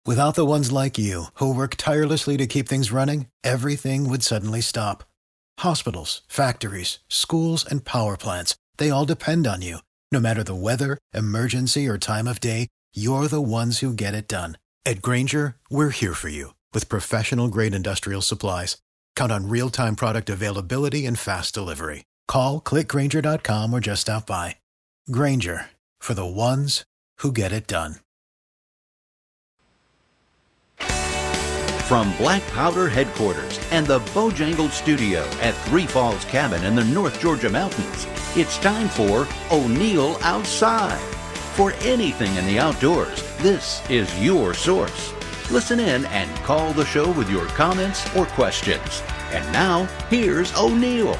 Without the ones like you, who work tirelessly to keep things running, everything would suddenly stop. Hospitals, factories, schools, and power plants, they all depend on you. No matter the weather, emergency, or time of day, you're the ones who get it done. At Grainger, we're here for you with professional-grade industrial supplies. Count on real-time product availability and fast delivery. Call, clickgrainger.com, or just stop by. Grainger, for the ones who get it done. From Black Powder headquarters and the Bojangled studio at Three Falls Cabin in the North Georgia mountains, it's time for O'Neill Outside. For anything in the outdoors, this is your source. Listen in and call the show with your comments or questions. And now, here's O'Neill.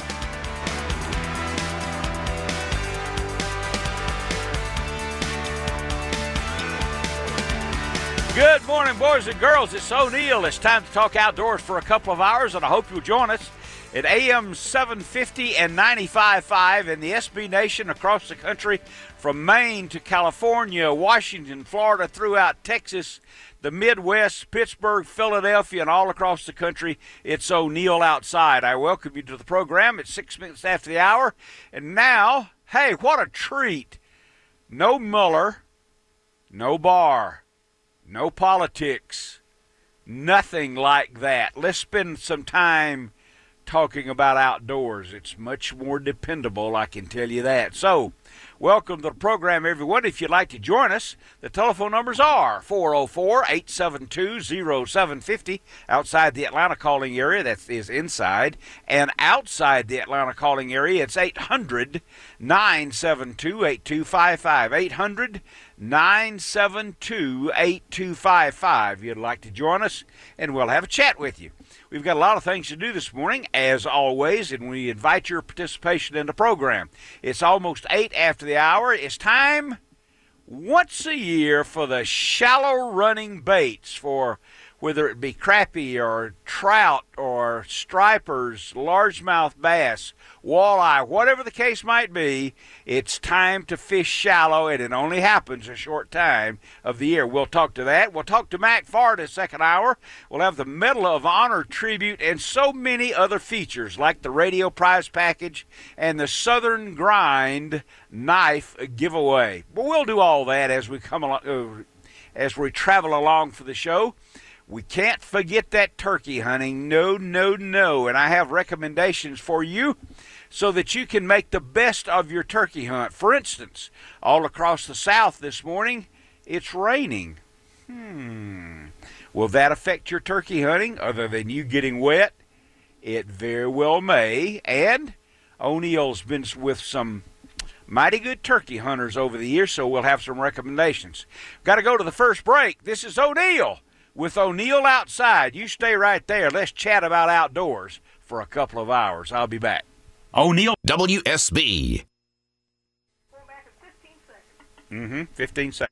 Good morning, boys and girls. It's O'Neill. It's time to talk outdoors for a couple of hours, and I hope you'll join us at AM 750 and 95.5 in the SB Nation across the country, from Maine to California, Washington, Florida, throughout Texas, the Midwest, Pittsburgh, Philadelphia, and all across the country. It's O'Neill Outside. I welcome you to the program. It's 6 minutes after the hour. And now, hey, what a treat. No Mueller, no Barr. No politics, nothing like that. Let's spend some time talking about outdoors. It's much more dependable, I can tell you that. So, welcome to the program, everyone. If you'd like to join us, the telephone numbers are 404-872-0750 outside the Atlanta calling area. That is inside. And outside the Atlanta calling area, it's 800-972-8255. 800-972-8255. You'd like to join us, and we'll have a chat with you. We've got a lot of things to do this morning, as always, and we invite your participation in the program. It's almost 8 after the hour. It's time once a year for the shallow running baits, for whether it be crappie or trout or stripers, largemouth bass, walleye, whatever the case might be. It's time to fish shallow, and it only happens a short time of the year. We'll talk to that. We'll talk to Mac Farr this second hour. We'll have the Medal of Honor tribute and so many other features like the radio prize package and the Southern Grind knife giveaway. But we'll do all that as we come along, as we travel along for the show. We can't forget that turkey hunting. No, no, no. And I have recommendations for you so that you can make the best of your turkey hunt. For instance, all across the South this morning, it's raining. Will that affect your turkey hunting other than you getting wet? It very well may. And O'Neill's been with some mighty good turkey hunters over the years, so we'll have some recommendations. Got to go to the first break. This is O'Neill with O'Neill Outside. You stay right there. Let's chat about outdoors for a couple of hours. I'll be back. O'Neill. WSB. We're back in 15 seconds. 15 seconds.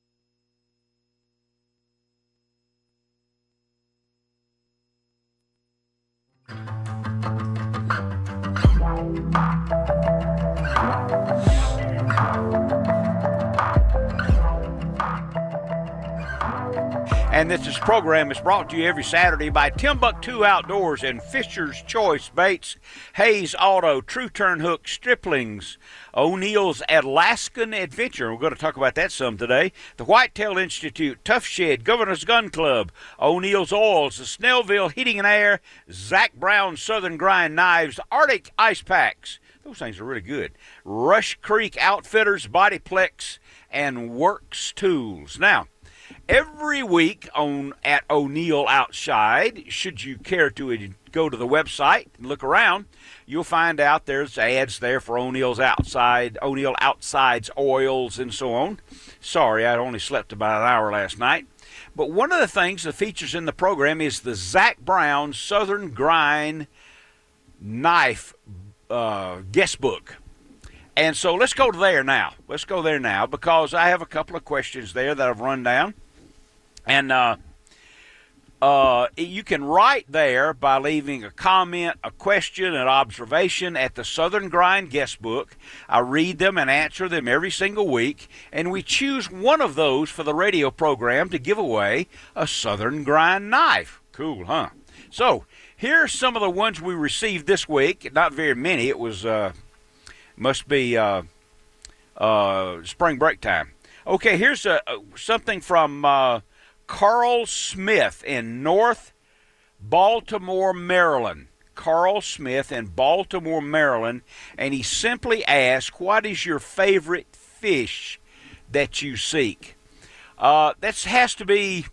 And this program is brought to you every Saturday by Timbuktu Outdoors and Fisher's Choice Baits, Hayes Auto, True Turn Hook, Striplings, O'Neill's Alaskan Adventure. We're going to talk about that some today. The Whitetail Institute, Tough Shed, Governor's Gun Club, O'Neill's Oils, the Snellville Heating and Air, Zach Brown Southern Grind Knives, Arctic Ice Packs. Those things are really good. Rush Creek Outfitters, Bodyplex, and Works Tools. Now, every week at O'Neill Outside, should you care to go to the website and look around, you'll find out there's ads there for O'Neill's Outside, O'Neill Outside's oils, and so on. Sorry, I only slept about an hour last night. But one of the things that features in the program is the Zach Brown Southern Grind Knife guest book. And so let's go there now. Let's go there now because I have a couple of questions there that I've run down. And You can write there by leaving a comment, a question, an observation at the Southern Grind guest book. I read them and answer them every single week, and we choose one of those for the radio program to give away a Southern Grind knife. Cool, huh? So, here are some of the ones we received this week. Not very many. It was, must be spring break time. Okay, here's something from Carl Smith in North Baltimore, Maryland. Carl Smith in Baltimore, Maryland, and he simply asked, what is your favorite fish that you seek? That has to be,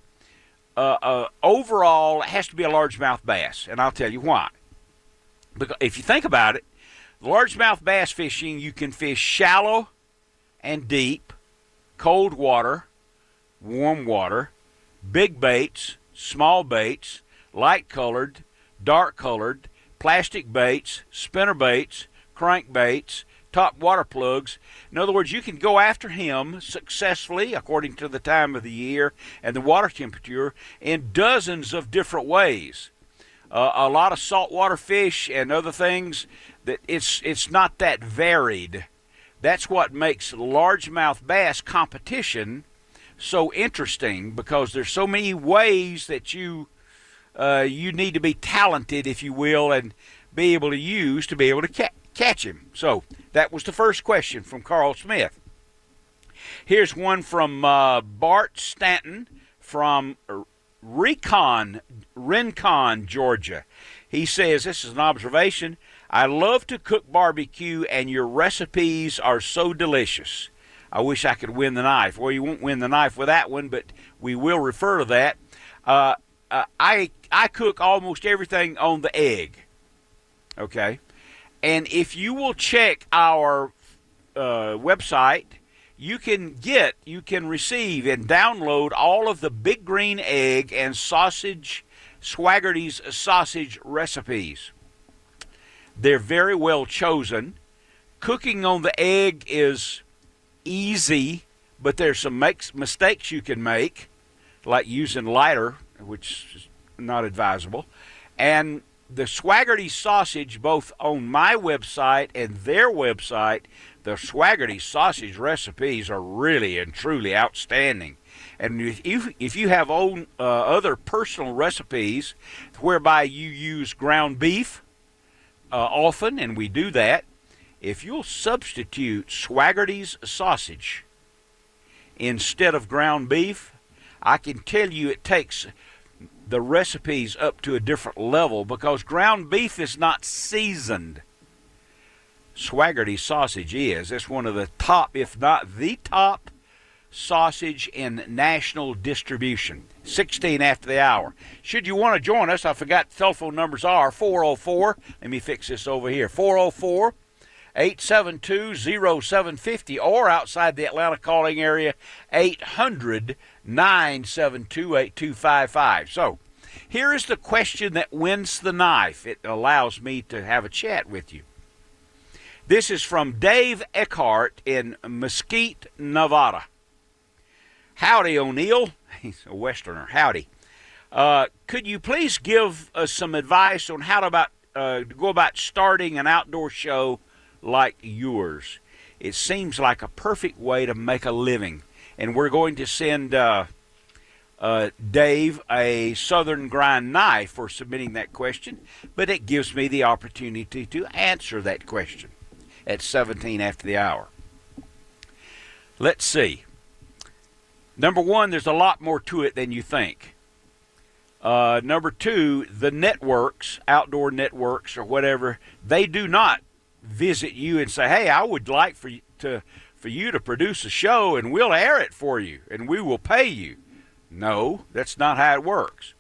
overall, it has to be a largemouth bass, and I'll tell you why. Because if you think about it, largemouth bass fishing, you can fish shallow and deep, cold water, warm water, big baits, small baits, light-colored, dark-colored, plastic baits, spinner baits, crank baits, top water plugs. In other words, you can go after him successfully, according to the time of the year and the water temperature, in dozens of different ways. A lot of saltwater fish and other things, that it's not that varied. That's what makes largemouth bass competition so interesting, because there's so many ways that you need to be talented, if you will, and be able to use to be able to catch him. So that was the first question from Carl Smith. Here's one from Bart Stanton from Rincon, Georgia. He says, this is an observation, I love to cook barbecue and your recipes are so delicious. I wish I could win the knife. Well, you won't win the knife with that one, but we will refer to that. I cook almost everything on the egg, okay? And if you will check our website, you can receive and download all of the Big Green Egg and Swaggerty's sausage recipes. They're very well chosen. Cooking on the egg is easy, but there's some mistakes you can make, like using lighter, which is not advisable. And the Swaggerty sausage, both on my website and their website, the Swaggerty sausage recipes are really and truly outstanding. And if you have other personal recipes whereby you use ground beef often, and we do that, if you'll substitute Swaggerty's sausage instead of ground beef, I can tell you it takes the recipes up to a different level, because ground beef is not seasoned. Swaggerty sausage is. It's one of the top, if not the top, sausage in national distribution. 16 after the hour. Should you want to join us, I forgot the telephone numbers are 404, let me fix this over here, 404 872-0750, or outside the Atlanta calling area, 800-972-8255. So, here is the question that wins the knife. It allows me to have a chat with you. This is from Dave Eckhart in Mesquite, Nevada. Howdy, O'Neill. He's a Westerner. Howdy. Could you please give us some advice on how to go about starting an outdoor show like yours? It seems like a perfect way to make a living. And we're going to send Dave a Southern Grind knife for submitting that question, but it gives me the opportunity to answer that question at 17 after the hour. Let's see. Number one, there's a lot more to it than you think. Number two, the networks, outdoor networks or whatever, they do not visit you and say, hey, I would like for you to produce a show and we'll air it for you and we will pay you. No, that's not how it works.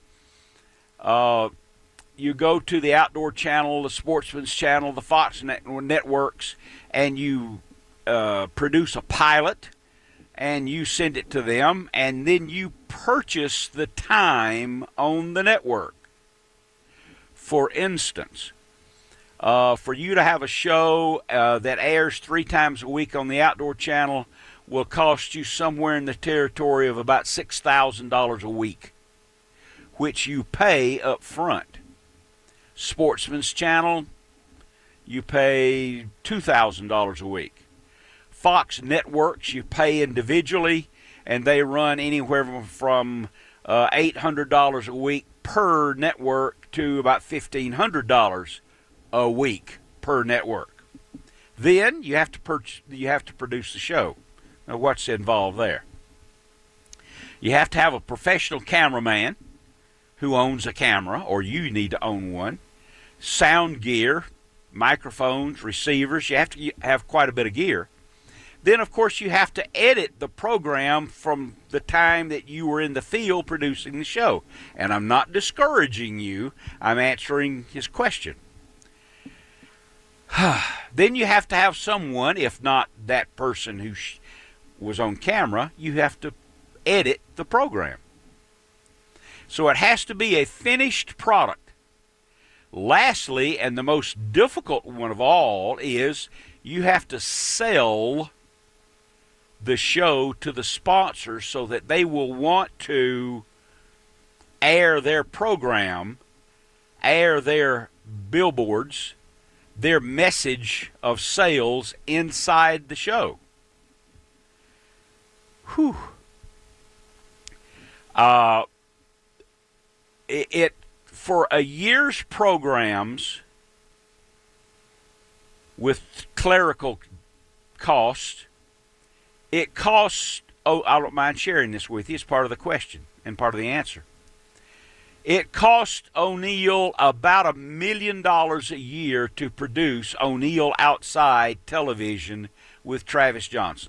You go to the Outdoor Channel, the Sportsman's Channel, the Fox networks, and you produce a pilot, and you send it to them, and then you purchase the time on the network. For instance, for you to have a show that airs 3 times a week on the Outdoor Channel will cost you somewhere in the territory of about $6,000 a week. which you pay up front. Sportsman's Channel, you pay $2,000 a week. Fox Networks, you pay individually, and they run anywhere from $800 a week per network to about $1,500 a week per network. Then you have to produce the show. Now, what's involved there? You have to have a professional cameraman who owns a camera, or you need to own one. Sound gear, microphones, receivers. You have to have quite a bit of gear. Then, of course, you have to edit the program from the time that you were in the field producing the show. And I'm not discouraging you. I'm answering his question. Then you have to have someone, if not that person who was on camera, you have to edit the program. So it has to be a finished product. Lastly, and the most difficult one of all, is you have to sell the show to the sponsors so that they will want to air their program, air their billboards, their message of sales inside the show. Whew. For a year's programs with clerical cost, it costs, I don't mind sharing this with you, it's part of the question and part of the answer. It cost O'Neill about $1 million a year to produce O'Neill Outside Television with Travis Johnson.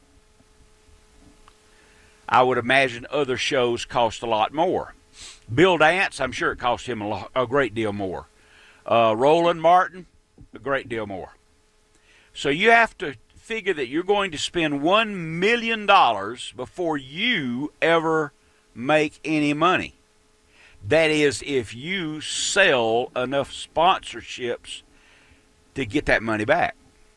I would imagine other shows cost a lot more. Bill Dance, I'm sure it cost him a great deal more. Roland Martin, a great deal more. So you have to figure that you're going to spend $1 million before you ever make any money. That is, if you sell enough sponsorships to get that money back.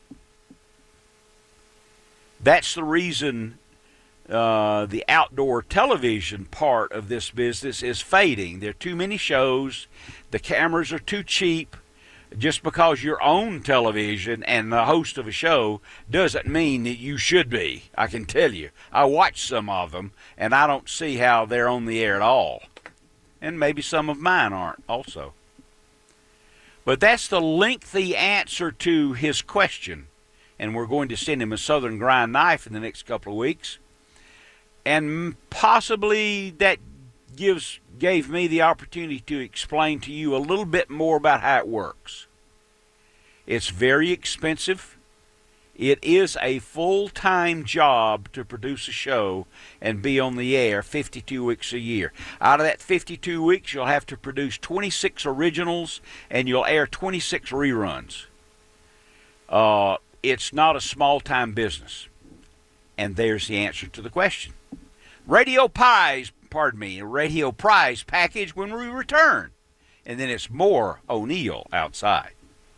That's the reason the outdoor television part of this business is fading. There are too many shows. The cameras are too cheap. Just because you're on television and the host of a show doesn't mean that you should be. I can tell you. I watch some of them, and I don't see how they're on the air at all. And maybe some of mine aren't also. But that's the lengthy answer to his question. And we're going to send him a Southern Grind knife in the next couple of weeks. And possibly that gave me the opportunity to explain to you a little bit more about how it works. It's very expensive. It is a full-time job to produce a show and be on the air 52 weeks a year. Out of that 52 weeks, you'll have to produce 26 originals and you'll air 26 reruns. It's not a small-time business. And there's the answer to the question. Radio Prize package when we return. And then it's more O'Neill Outside.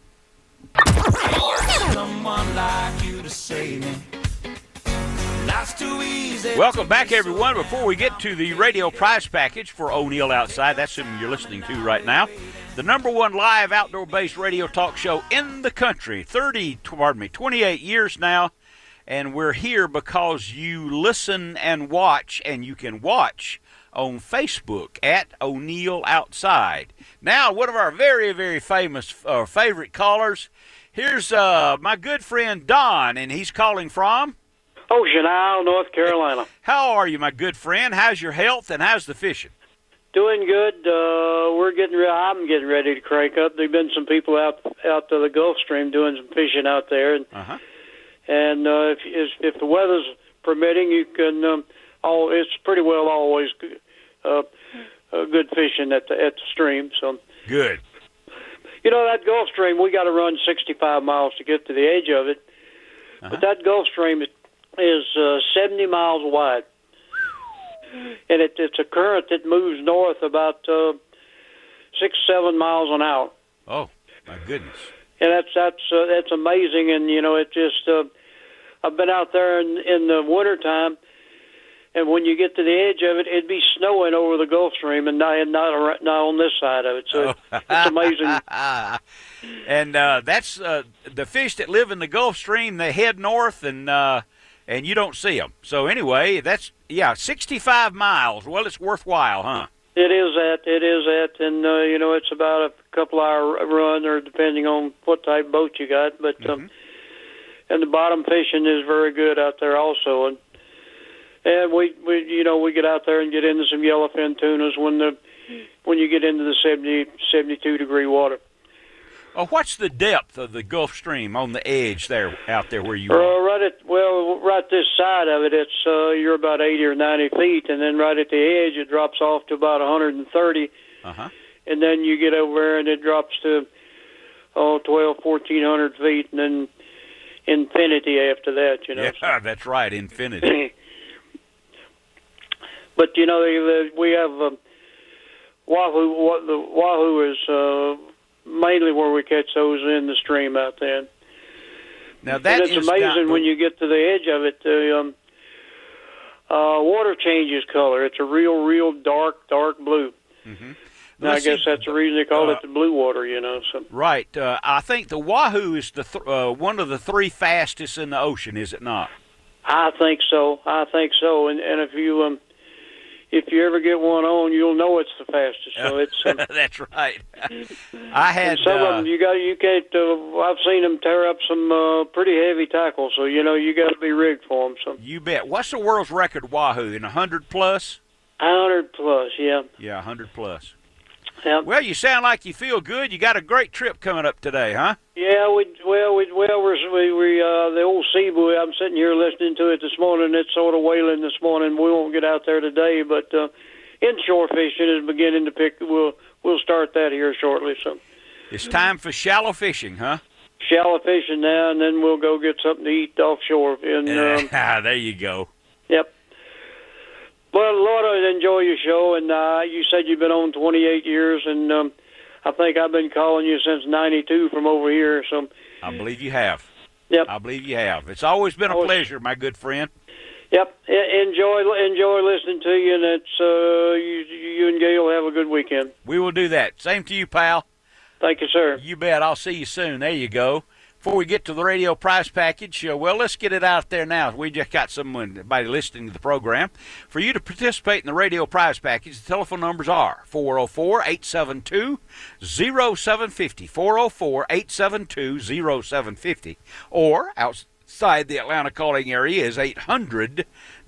Welcome back, everyone. Before we get to the radio prize package for O'Neill Outside, that's whom you're listening to right now, the number one live outdoor-based radio talk show in the country, 28 years now. And we're here because you listen and watch, and you can watch on Facebook at O'Neill Outside. Now, one of our very, very famous favorite callers, here's my good friend Don, and he's calling from? Ocean Isle, North Carolina. How are you, my good friend? How's your health, and how's the fishing? Doing good. I'm getting ready to crank up. There've been some people out to the Gulf Stream doing some fishing out there, and if the weather's permitting, you can. It's pretty well always good fishing at the stream. So good. You know, that Gulf Stream, we got to run 65 miles to get to the edge of it. But that Gulf Stream is 70 miles wide, and it's a current that moves north about 6-7 miles an hour. Oh, my goodness! And that's amazing. And you know, it just I've been out there in the wintertime, And when you get to the edge of it, it'd be snowing over the Gulf Stream, and not on this side of it. So it's amazing. And that's the fish that live in the Gulf Stream. They head north, and you don't see them. So anyway, that's 65 miles. Well, it's worthwhile, huh? It is that, and you know, it's about a couple-hour run, or depending on what type of boat you got. But and the bottom fishing is very good out there also, and we get out there and get into some yellowfin tunas when you get into the 72 degree water. What's the depth of the Gulf Stream on the edge there, out there where you are? Right this side of it, it's you're about 80 or 90 feet, and then right at the edge it drops off to about 130, and then you get over there and it drops to 1,200-1,400 feet, and then infinity after that. You know. Yeah, that's right, infinity. But you know, we have wahoo. The wahoo is mainly where we catch those in the stream out there. Now that it's amazing when you get to the edge of it. The water changes color. It's a real dark blue. Mm-hmm. Now, I guess that's the reason they call it the blue water. You know. So. Right. I think the wahoo is the one of the three fastest in the ocean. Is it not? I think so. And if you ever get one on, you'll know it's the fastest. So it's that's right. I had some of them. You can't. I've seen them tear up some pretty heavy tackles. So you know you got to be rigged for them. So you bet. What's the world's record wahoo in 100 plus? 100 plus, yeah. Yeah, 100 plus. Yep. Well, you sound like you feel good. You got a great trip coming up today, huh? Yeah, we're the old Cebu. I'm sitting here listening to it this morning. It's sort of wailing this morning. We won't get out there today, but inshore fishing is beginning to pick. We'll start that here shortly. So it's time for shallow fishing, huh? Shallow fishing now, and then we'll go get something to eat offshore. And there you go. Yep. Well, Lord, I enjoy your show, and you said you've been on 28 years, and I think I've been calling you since '92 from over here. So I believe you have. Yep. I believe you have. It's always been a pleasure, my good friend. Yep. Enjoy listening to you, and it's you and Gail have a good weekend. We will do that. Same to you, pal. Thank you, sir. You bet. I'll see you soon. There you go. Before we get to the radio prize package, well, let's get it out there now. We just got somebody listening to the program. For you to participate in the radio prize package, the telephone numbers are 404-872-0750, 404-872-0750, or outside the Atlanta calling area is 800-972-8255,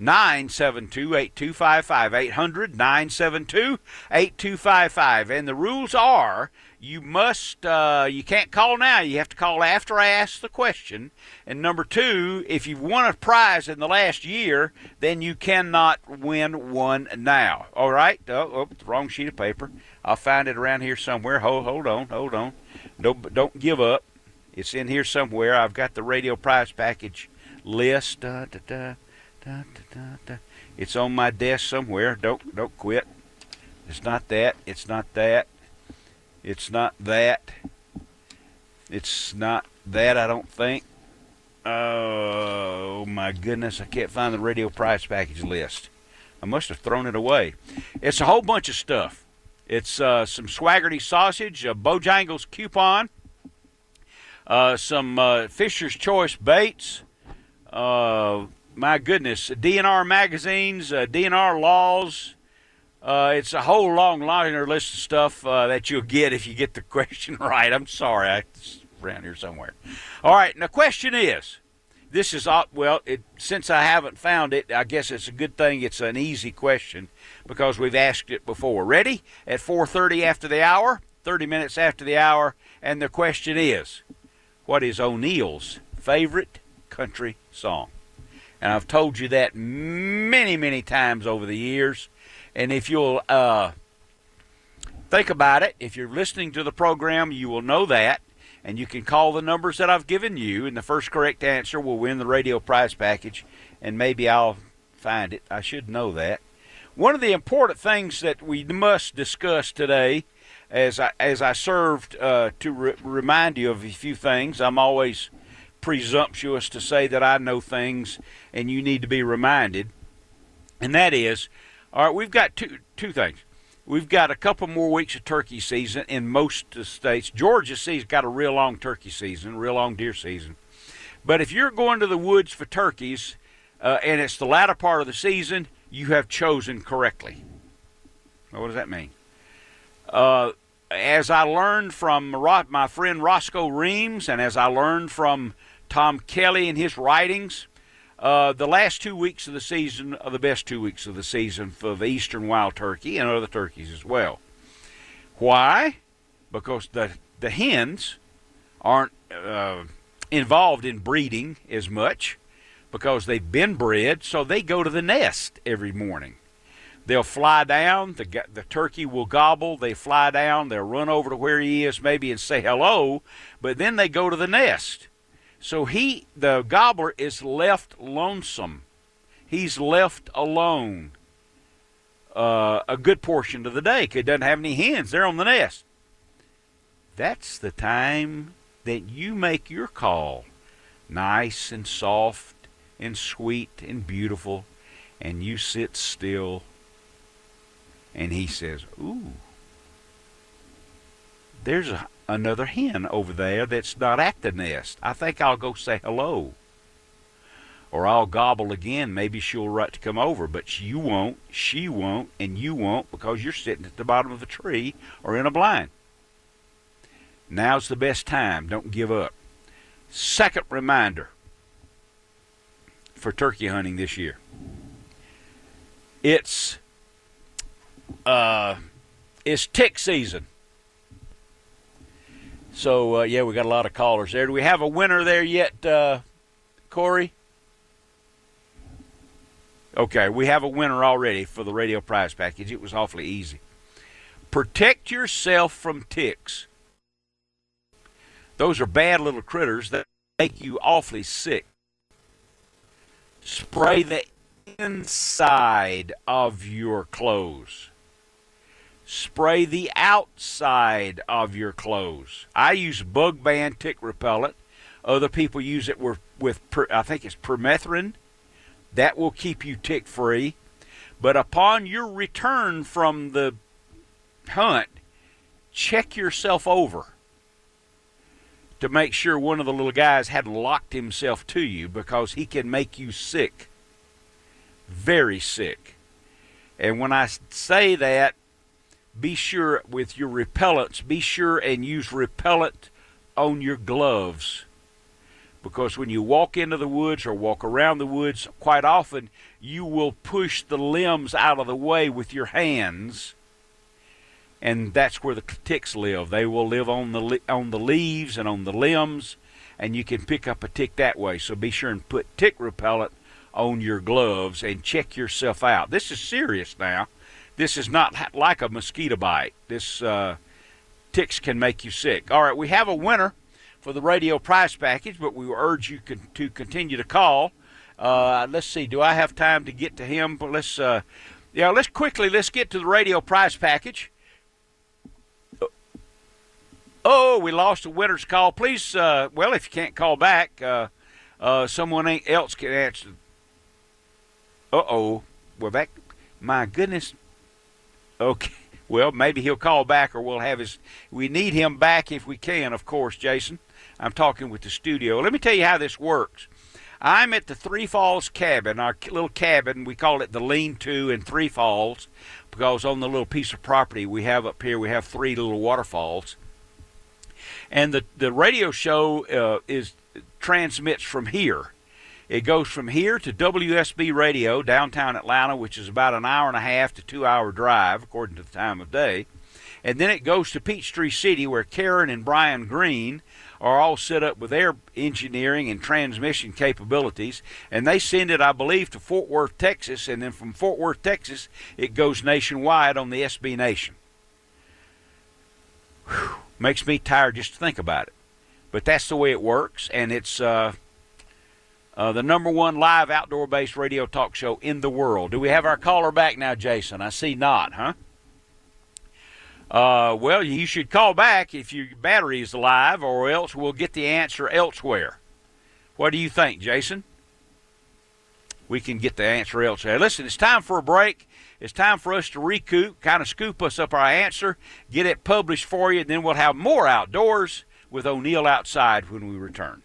800-972-8255. And the rules are you can't call now. You have to call after I ask the question. And number two, if you've won a prize in the last year, then you cannot win one now. All right? Oh, the wrong sheet of paper. I'll find it around here somewhere. Hold on. Don't give up. It's in here somewhere. I've got the radio prize package list. It's on my desk somewhere. Don't quit. It's not that. It's not that. It's not that. It's not that, I don't think. Oh, my goodness. I can't find the radio prize package list. I must have thrown it away. It's a whole bunch of stuff. It's some Swaggerty sausage, a Bojangles coupon, some Fisher's Choice baits, my goodness, DNR magazines, DNR laws. It's a whole long liner list of stuff that you'll get if you get the question right. I'm sorry, it's around here somewhere. All right, and the question is, since I haven't found it, I guess it's a good thing it's an easy question because we've asked it before. Ready? At 4:30 after the hour, 30 minutes after the hour, and the question is, what is O'Neill's favorite country song? And I've told you that many, many times over the years. And if you'll think about it, if you're listening to the program, you will know that. And you can call the numbers that I've given you, and the first correct answer will win the radio prize package. And maybe I'll find it. I should know that. One of the important things that we must discuss today, as I served to remind you of a few things, I'm always presumptuous to say that I know things and you need to be reminded. And that is, all right, we've got two things. We've got a couple more weeks of turkey season in most of the states. Georgia got a real long turkey season, real long deer season. But if you're going to the woods for turkeys and it's the latter part of the season, you have chosen correctly. Well, what does that mean? As I learned from my friend Roscoe Reams, and as I learned from Tom Kelly in his writings, the last 2 weeks of the season are the best 2 weeks of the season for the eastern wild turkey and other turkeys as well. Why? Because the hens aren't involved in breeding as much because they've been bred, so they go to the nest every morning. They'll fly down, the turkey will gobble, they fly down, they'll run over to where he is maybe and say hello, but then they go to the nest. So the gobbler is left lonesome. He's left alone a good portion of the day because he doesn't have any hens. They're on the nest. That's the time that you make your call. Nice and soft and sweet and beautiful. And you sit still. And he says, ooh, there's another hen over there that's not at the nest. I think I'll go say hello. Or I'll gobble again. Maybe she'll right to come over, but you won't, she won't, and you won't because you're sitting at the bottom of the tree or in a blind. Now's the best time. Don't give up. Second reminder for turkey hunting this year. It's tick season. So, yeah, we got a lot of callers there. Do we have a winner there yet, Corey? Okay, we have a winner already for the radio prize package. It was awfully easy. Protect yourself from ticks. Those are bad little critters that make you awfully sick. Spray the inside of your clothes. Spray the outside of your clothes. I use Bug Ban tick repellent. Other people use it with I think it's permethrin. That will keep you tick free. But upon your return from the hunt, check yourself over to make sure one of the little guys hadn't locked himself to you, because he can make you sick. Very sick. And when I say that, be sure with your repellents, be sure and use repellent on your gloves. Because when you walk into the woods or walk around the woods, quite often you will push the limbs out of the way with your hands. And that's where the ticks live. They will live on the leaves and on the limbs, and you can pick up a tick that way. So be sure and put tick repellent on your gloves and check yourself out. This is serious now. This is not like a mosquito bite. This ticks can make you sick. All right, we have a winner for the radio prize package, but we urge you to continue to call. Let's see. Do I have time to get to him? But let's get to the radio prize package. Oh, we lost a winner's call. Please, well, if you can't call back, someone else can answer. Uh-oh. Well, my goodness. Okay. Well, maybe he'll call back, or we need him back if we can, of course, Jason. I'm talking with the studio. Let me tell you how this works. I'm at the Three Falls cabin, our little cabin. We call it the Lean-To in Three Falls, because on the little piece of property we have up here, we have 3 little waterfalls. And the radio show transmits from here. It goes from here to WSB Radio, downtown Atlanta, which is about an hour and a half to 2 hour drive, according to the time of day. And then it goes to Peachtree City, where Karen and Brian Green are all set up with their engineering and transmission capabilities. And they send it, I believe, to Fort Worth, Texas. And then from Fort Worth, Texas, it goes nationwide on the SB Nation. Whew. Makes me tired just to think about it. But that's the way it works, and it's the #1 live outdoor-based radio talk show in the world. Do we have our caller back now, Jason? I see not, huh? Well, you should call back if your battery is alive, or else we'll get the answer elsewhere. What do you think, Jason? we can get the answer elsewhere. Listen, it's time for a break. It's time for us to recoup, kind of scoop us up our answer, get it published for you, and then we'll have more Outdoors with O'Neill Outside when we return.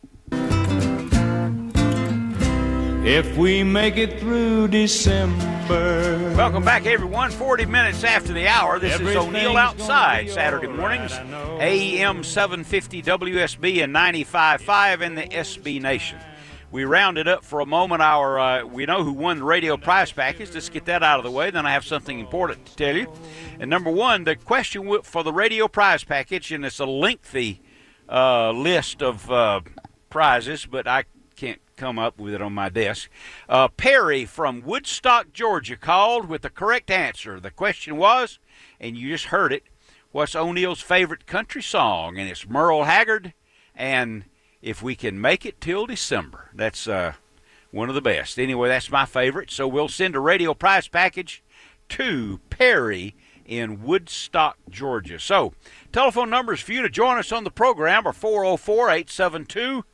If we make it through December. Welcome back, everyone. 40 minutes after the hour. This is O'Neill Outside, Saturday mornings, AM 750 WSB and 95.5 in the SB Nation. We rounded up for a moment we know who won the radio prize package. Let's get that out of the way. Then I have something important to tell you. And number one, the question for the radio prize package, and it's a lengthy list of prizes, but I can't come up with it on my desk. Perry from Woodstock, Georgia called with the correct answer. The question was, and you just heard it, what's O'Neill's favorite country song? And it's Merle Haggard and If We Can Make It Till December. That's one of the best. Anyway, that's my favorite. So we'll send a radio prize package to Perry in Woodstock, Georgia. So telephone numbers for you to join us on the program are 404-872-0750,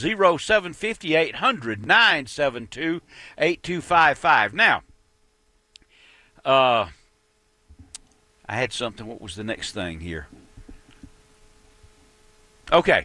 800-972-8255. Now, I had something. What was the next thing here? Okay.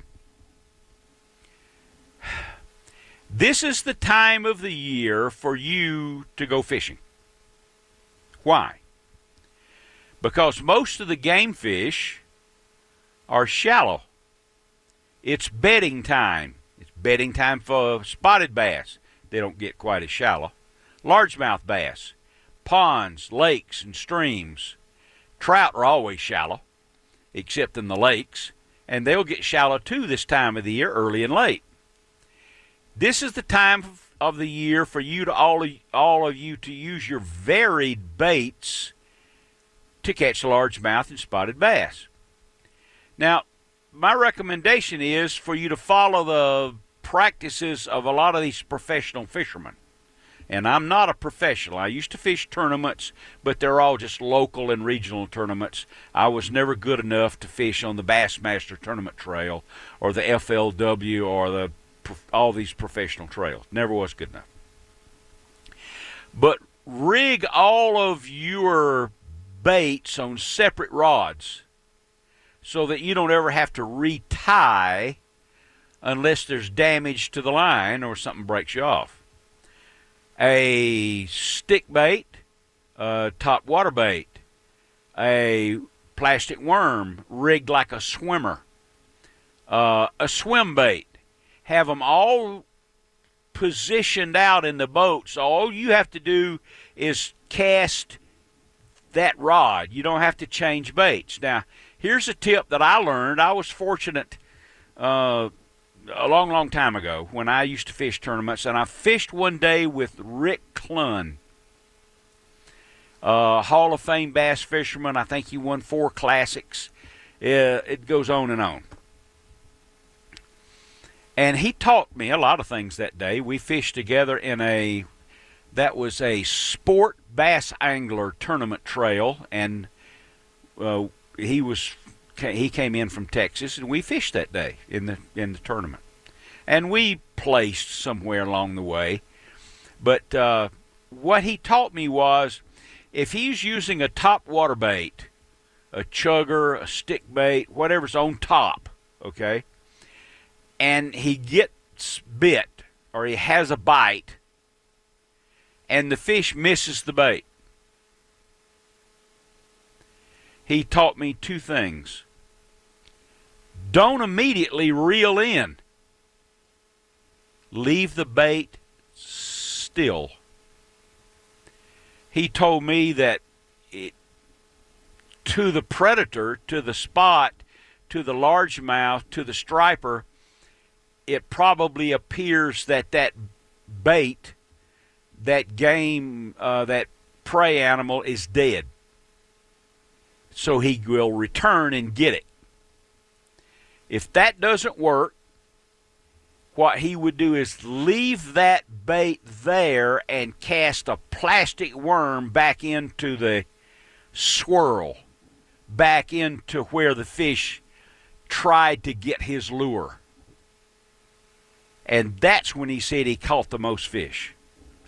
This is the time of the year for you to go fishing. Why? Because most of the game fish are shallow. It's bedding time. It's bedding time for spotted bass. They don't get quite as shallow. Largemouth bass, ponds, lakes, and streams. Trout are always shallow, except in the lakes, and they'll get shallow too this time of the year, early and late. This is the time of the year for you to all of you to use your varied baits to catch largemouth and spotted bass. Now, my recommendation is for you to follow the practices of a lot of these professional fishermen. And I'm not a professional. I used to fish tournaments, but they're all just local and regional tournaments. I was never good enough to fish on the Bassmaster Tournament Trail or the FLW or all these professional trails. Never was good enough. But rig all of your baits on separate rods so that you don't ever have to retie unless there's damage to the line or something breaks you off. A stick bait, a top water bait, a plastic worm rigged like a swimmer, a swim bait. Have them all positioned out in the boat. So all you have to do is cast that rod. You don't have to change baits. Now, here's a tip that I learned. I was fortunate a long time ago when I used to fish tournaments, and I fished one day with Rick Clunn, Hall of Fame bass fisherman. I think he won 4 classics. It goes on and on. And he taught me a lot of things that day. We fished together in that was a sport bass angler tournament trail, and he came in from Texas, and we fished that day in the tournament. And we placed somewhere along the way. But what he taught me was, if he's using a top water bait, a chugger, a stick bait, whatever's on top, okay, and he gets bit or he has a bite and the fish misses the bait, he taught me 2 things. Don't immediately reel in. Leave the bait still. He told me that to the predator, to the spot, to the largemouth, to the striper, it probably appears that bait, that game, that prey animal is dead. So he will return and get it. If that doesn't work, what he would do is leave that bait there and cast a plastic worm back into the swirl, back into where the fish tried to get his lure. And that's when he said he caught the most fish.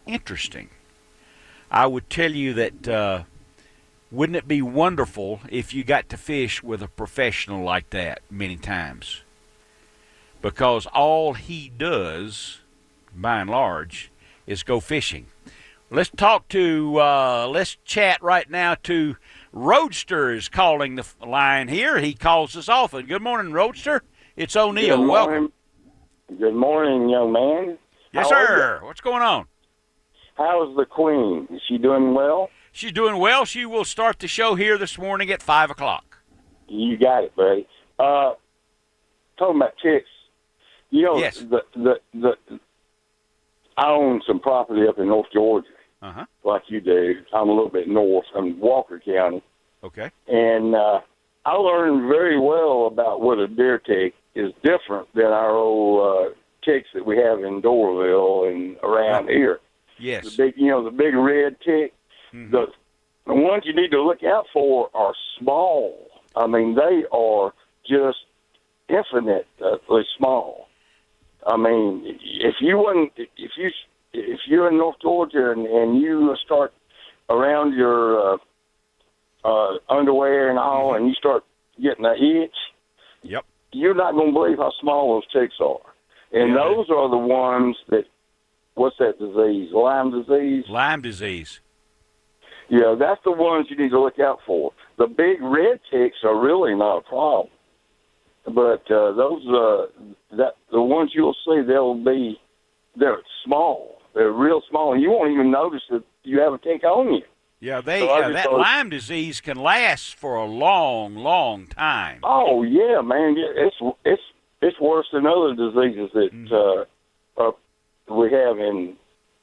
Interesting. I would tell you that wouldn't it be wonderful if you got to fish with a professional like that many times? Because all he does, by and large, is go fishing. Let's chat right now to Roadster is calling the line here. He calls us often. Good morning, Roadster. It's O'Neill. Welcome. Good morning, young man. Yes, sir. What's going on? How's the Queen? Is she doing well? She's doing well. She will start the show here this morning at 5 o'clock. You got it, buddy. Talking about chicks, yes. I own some property up in North Georgia, like you do. I'm a little bit north. I'm in Walker County. Okay. And I learned very well about what a deer tick is different than our old ticks that we have in Doraville and around here. Yes. The big red tick. Mm-hmm. The ones you need to look out for are small. I mean, they are just infinitely small. I mean, if you're in North Georgia and you start around your underwear and all, and you start getting an itch, yep, you're not going to believe how small those ticks are. And those are the ones that, what's that disease? Lyme disease? Lyme disease. Yeah, that's the ones you need to look out for. The big red ticks are really not a problem. But the ones you'll see, they're small. They're real small, and you won't even notice that you have a tick on you. Yeah, that Lyme disease can last for a long, long time. Oh yeah, man, it's worse than other diseases that we have in.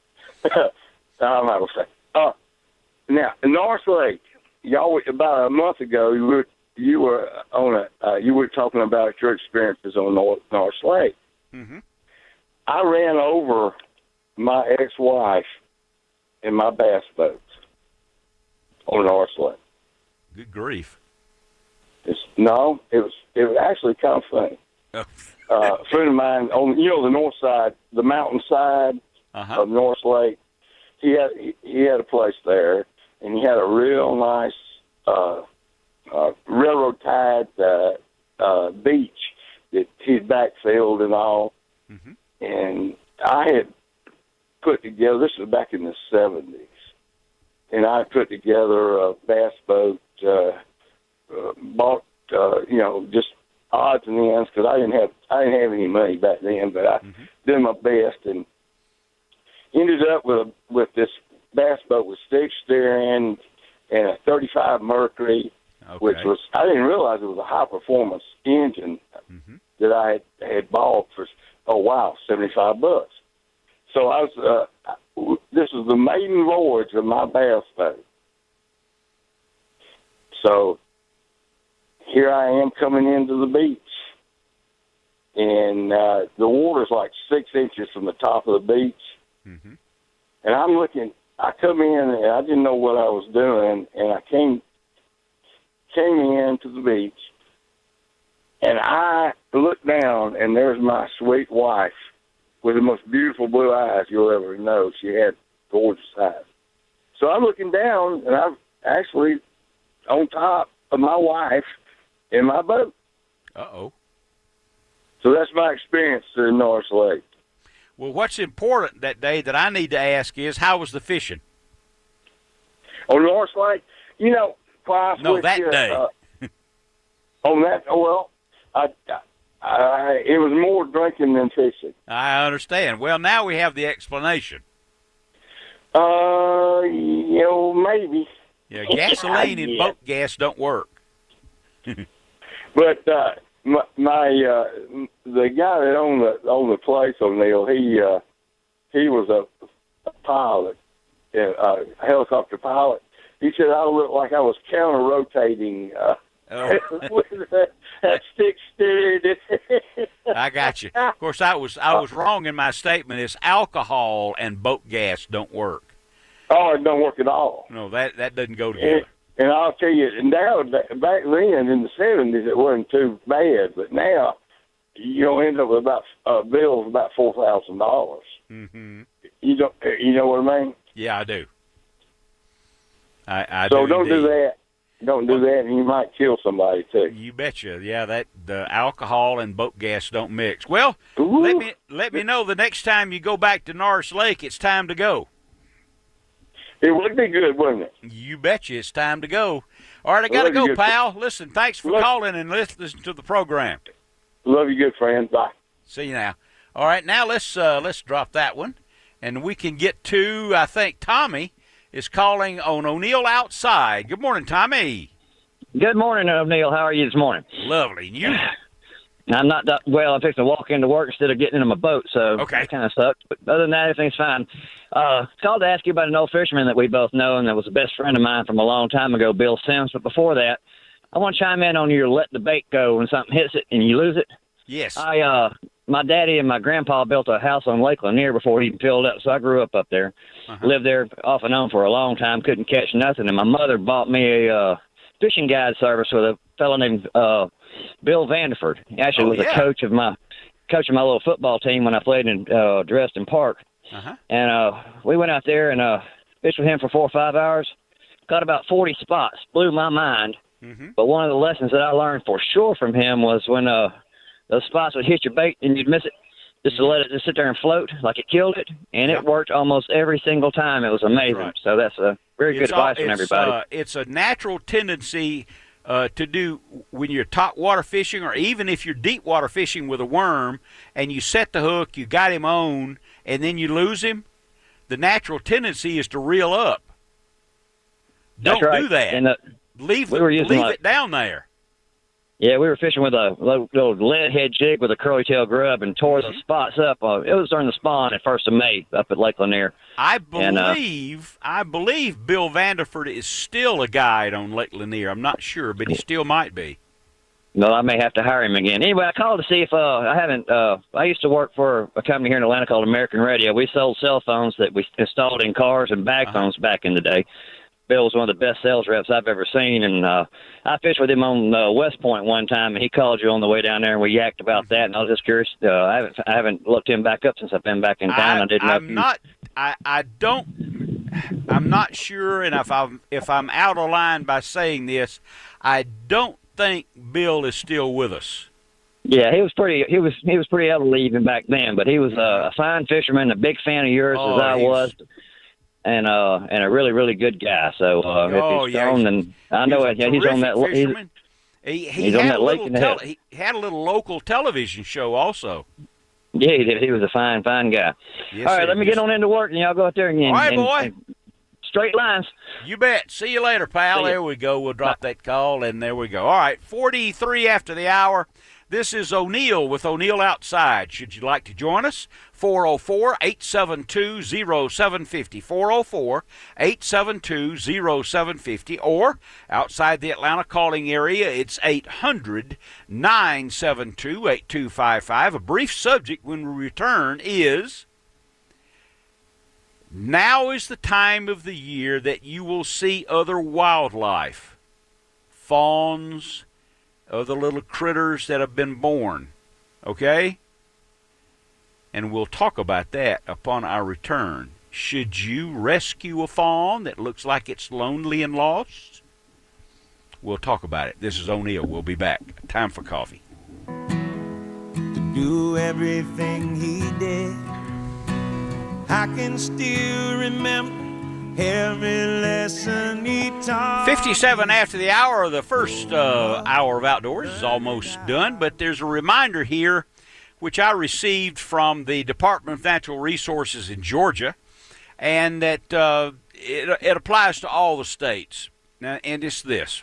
I'm not gonna say. Now, in North Lake, y'all about a month ago, you were talking about your experiences on North Lake. Mm-hmm. I ran over my ex-wife in my bass boat on North Lake. Good grief! It was actually kind of funny. A friend of mine on the north side, the mountain side of North Lake, he had a place there, and he had a real nice railroad tied beach that he'd backfilled and all. Mm-hmm. And I had put together, this was back in the 70s, and I put together a bass boat, bought just odds and ends because I didn't have any money back then, but I did my best and ended up with this bass boat with stick steering and a 35 Mercury, which was, I didn't realize it was a high performance engine that I had bought for $75. So I was this was the maiden voyage of my bass boat. So here I am coming into the beach, and the water's like 6 inches from the top of the beach. Mm-hmm. And I'm looking, I come in and I didn't know what I was doing, and I came into the beach, and I looked down, and there's my sweet wife with the most beautiful blue eyes you'll ever know. She had gorgeous eyes. So I'm looking down, and I'm actually on top of my wife in my boat. Uh-oh. So that's my experience in North Lake. Well, what's important that day that I need to ask is, how was the fishing? On North Lake? Day. On that, well, it was more drinking than fishing. I understand. Well, now we have the explanation. Maybe. Yeah, gasoline and boat gas don't work. But the guy that owned the place, O'Neill, he was a pilot, a helicopter pilot. He said I looked like I was counter-rotating with that stick steered. I got you. Of course, I was wrong in my statement. It's alcohol and boat gas don't work. Oh, it don't work at all. No, that doesn't go together. And I'll tell you, now, back then in the 70s, it wasn't too bad, but now you'll end up with about bills about $4,000. Mm-hmm. You don't. You know what I mean? Yeah, I do. I So do don't do indeed. that. Don't do that, and you might kill somebody too. You betcha. Yeah, that the alcohol and boat gas don't mix. Well, Ooh. let me know the next time you go back to Norris Lake. It's time to go. It would be good, wouldn't it? You betcha. It's time to go. All right, I got to Love you, go, good pal. Listen, thanks for calling and listening to the program. Love you, good friend. Bye. See you now. All right, now let's drop that one, and we can get to, I think Tommy is calling on O'Neill Outside. Good morning, Tommy. Good morning, O'Neill. How are you this morning? Lovely. And you? I'm not well. I'm fixing to walk into work instead of getting into my boat, so Okay. that kind of sucks. But other than that, everything's fine. Called to ask you about an old fisherman that we both know and that was a best friend of mine from a long time ago, Bill Sims. But before that, I want to chime in on your let the bait go when something hits it and you lose it. Yes. My daddy and my grandpa built a house on Lake Lanier before he even filled up, so I grew up there. Lived there off and on for a long time, couldn't catch nothing. And my mother bought me a fishing guide service with a fellow named Bill Vanderford. He actually was a coach of my little football team when I played in Dresden Park. And we went out there and fished with him for 4 or 5 hours. Got about 40 spots. Blew my mind. But one of the lessons that I learned for sure from him was when those spots would hit your bait and you'd miss it, just to let it just sit there and float like it killed it. And it worked almost every single time. It was amazing. Right. So that's a very good advice from everybody. It's a natural tendency to do when you're top water fishing, or even if you're deep water fishing with a worm and you set the hook, you got him on, and then you lose him. The natural tendency is to reel up. Don't do that. And leave it down there. Yeah, we were fishing with a little lead head jig with a curly tail grub and tore the spots up. It was during the spawn at 1st of May up at Lake Lanier. I believe Bill Vanderford is still a guide on Lake Lanier. I'm not sure, but he still might be. No, I may have to hire him again. Anyway, I called to see if I used to work for a company here in Atlanta called American Radio. We sold cell phones that we installed in cars and bag phones back in the day. Bill was one of the best sales reps I've ever seen, and I fished with him on West Point one time, and he called you on the way down there, and we yacked about that. And I was just curious. I haven't looked him back up since I've been back in town. I'm not sure, and if I'm out of line by saying this, I don't think Bill is still with us. Yeah, he was pretty able to leave him back then, but he was a fine fisherman, a big fan of yours as I was. And a really, really good guy. So if he's gone, then I know he's on that. He's on that lake in the hill. He had a little local television show also. Yeah, he did. He was a fine guy. Yes, all right, let me get on into work, and y'all go out there again. All right, boy. And straight lines. You bet. See you later, pal. There we go. We'll drop that call, and there we go. All right, 43 after the hour. This is O'Neill with O'Neill Outside. Should you like to join us? 404-872-0750. 404-872-0750. Or outside the Atlanta calling area, it's 800-972-8255. A brief subject when we return is, now is the time of the year that you will see other wildlife. Fawns, other little critters that have been born. Okay? And we'll talk about that upon our return. Should you rescue a fawn that looks like it's lonely and lost? We'll talk about it. This is O'Neill. We'll be back. Time for coffee. To do everything he did, I can still remember every lesson he taught. 57 after the hour. The first hour of Outdoors is almost done, but there's a reminder here which I received from the Department of Natural Resources in Georgia, and that it applies to all the states. Now, and it's this.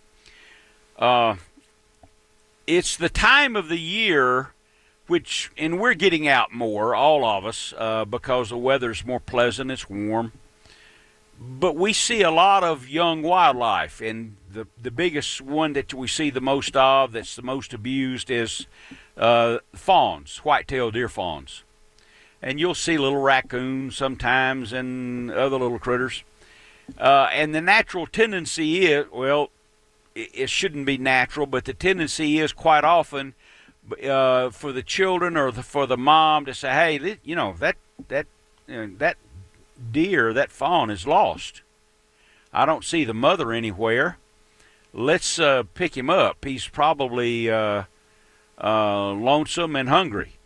It's the time of the year and we're getting out more, all of us, because the weather's more pleasant, it's warm. But we see a lot of young wildlife, and the biggest one that we see the most of, that's the most abused, is fawns, white-tailed deer fawns. And you'll see little raccoons sometimes and other little critters. And the natural tendency is, well, it shouldn't be natural, but the tendency is quite often for the children or for the mom to say, hey, that that deer, that fawn, is lost. I don't see the mother anywhere. Let's pick him up. He's probably lonesome and hungry.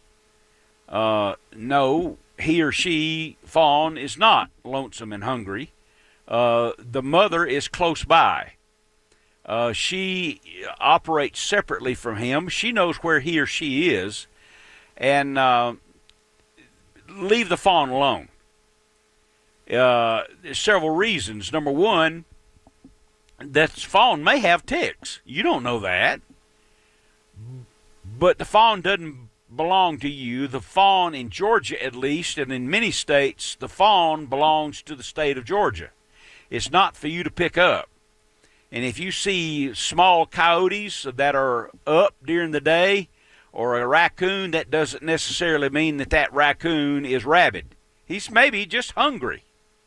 No, he or she, fawn, is not lonesome and hungry. The mother is close by. She operates separately from him. She knows where he or she is, and leave the fawn alone. There's several reasons. Number one, that fawn may have ticks. You don't know that. But the fawn doesn't belong to you. The fawn, in Georgia at least, and in many states, the fawn belongs to the state of Georgia. It's not for you to pick up. And if you see small coyotes that are up during the day, or a raccoon, that doesn't necessarily mean that that raccoon is rabid. He's maybe just hungry.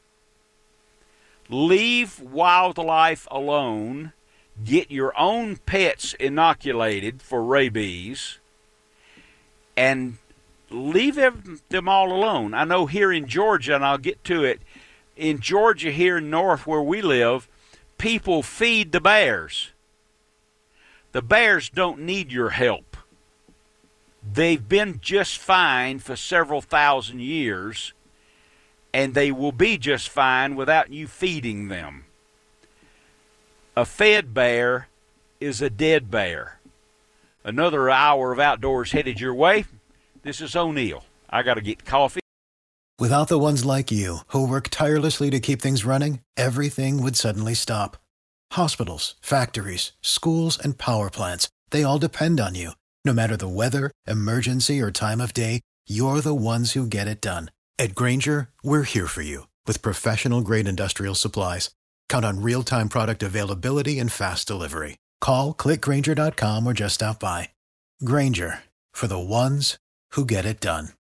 Leave wildlife alone. Get your own pets inoculated for rabies, and leave them all alone. I know here in Georgia, and I'll get to it, in Georgia here north where we live, people feed the bears. The bears don't need your help. They've been just fine for several thousand years, and they will be just fine without you feeding them. A fed bear is a dead bear. Another hour of outdoors headed your way. This is O'Neill. I got to get coffee. Without the ones like you, who work tirelessly to keep things running, everything would suddenly stop. Hospitals, factories, schools, and power plants, they all depend on you. No matter the weather, emergency, or time of day, you're the ones who get it done. At Grainger, we're here for you with professional-grade industrial supplies. Count on real-time product availability and fast delivery. Call, click Grainger.com, or just stop by. Grainger, for the ones who get it done.